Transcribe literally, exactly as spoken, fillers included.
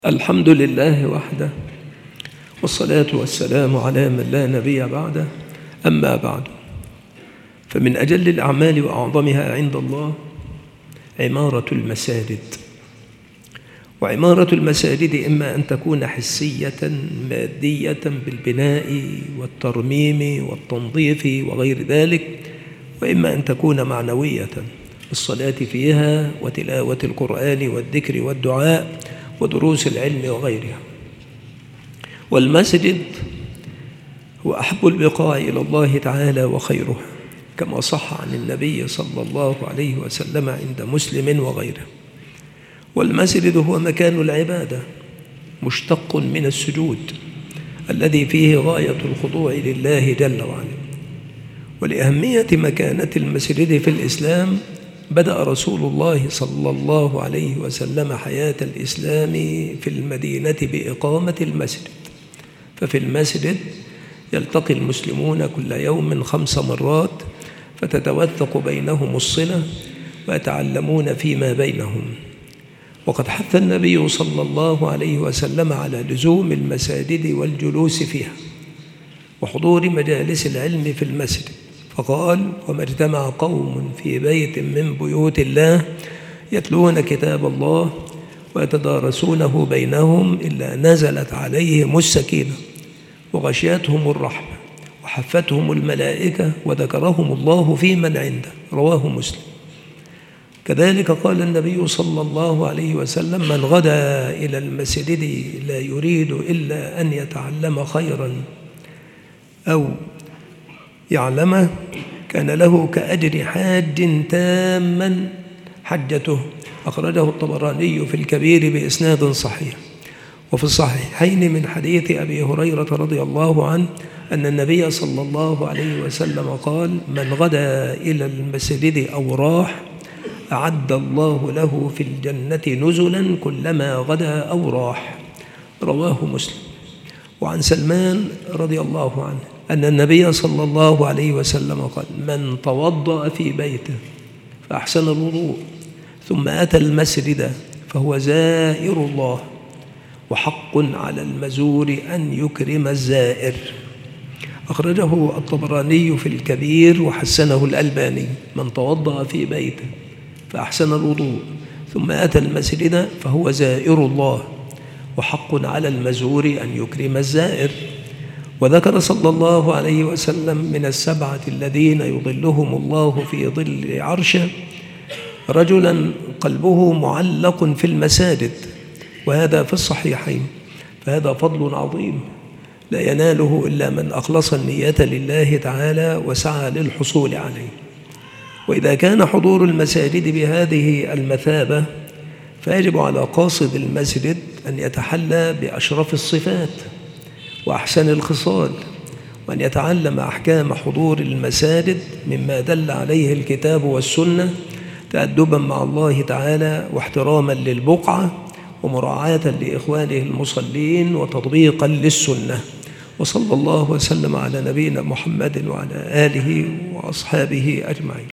الحمد لله وحده، والصلاة والسلام على من لا نبي بعده. أما بعد، فمن أجل الأعمال وأعظمها عند الله عمارة المساجد. وعمارة المساجد إما أن تكون حسية مادية بالبناء والترميم والتنظيف وغير ذلك، وإما أن تكون معنوية بالصلاة فيها وتلاوة القرآن والذكر والدعاء ودروس العلم وغيرها. والمسجد هو أحب البقاع إلى الله تعالى وخيرها، كما صح عن النبي صلى الله عليه وسلم عند مسلم وغيره. والمسجد هو مكان العبادة، مشتق من السجود الذي فيه غاية الخضوع لله جل وعلا. ولأهمية مكانة المسجد في الإسلام بدأ رسول الله صلى الله عليه وسلم حياة الإسلام في المدينة بإقامة المسجد. ففي المسجد يلتقي المسلمون كل يوم خمس مرات، فتتوثق بينهم الصلة ويتعلمون فيما بينهم. وقد حث النبي صلى الله عليه وسلم على لزوم المساجد والجلوس فيها وحضور مجالس العلم في المسجد، فقال: وما اجتمع قوم في بيت من بيوت الله يتلون كتاب الله ويتدارسونه بينهم إلا نزلت عليهم السكينة وغشيتهم الرحمة وحفتهم الملائكة وذكرهم الله في من عنده. رواه مسلم. كذلك قال النبي صلى الله عليه وسلم: من غدا إلى المسجد لا يريد إلا أن يتعلم خيرا أو يعلمه كان له كأجر حاج تاما حجته. أخرجه الطبراني في الكبير بإسناد صحيح. وفي الصحيحين من حديث أبي هريرة رضي الله عنه أن النبي صلى الله عليه وسلم قال: من غدا إلى المسجد أو راح أعد الله له في الجنة نزلا كلما غدا أو راح. رواه مسلم. وعن سلمان رضي الله عنه أن النبي صلى الله عليه وسلم قال: من توضأ في بيته فأحسن الوضوء ثم أتى المسجد فهو زائر الله، وحق على المزور أن يكرم الزائر. أخرجه الطبراني في الكبير وحسنه الألباني. من توضأ في بيته فأحسن الوضوء ثم أتى المسجد فهو زائر الله، وحق على المزور أن يكرم الزائر. وذكر صلى الله عليه وسلم من السبعة الذين يظلهم الله في ظل عرشه رجلا قلبه معلق في المساجد، وهذا في الصحيحين. فهذا فضل عظيم لا يناله إلا من أخلص النية لله تعالى وسعى للحصول عليه. وإذا كان حضور المساجد بهذه المثابة فيجب على قاصد المسجد أن يتحلى بأشرف الصفات وأحسن الخصال، وأن يتعلم أحكام حضور المساجد مما دل عليه الكتاب والسنة، تأدبا مع الله تعالى واحتراما للبقعة ومراعاة لإخوانه المصلين وتطبيقا للسنة. وصلى الله وسلم على نبينا محمد وعلى آله وأصحابه أجمعين.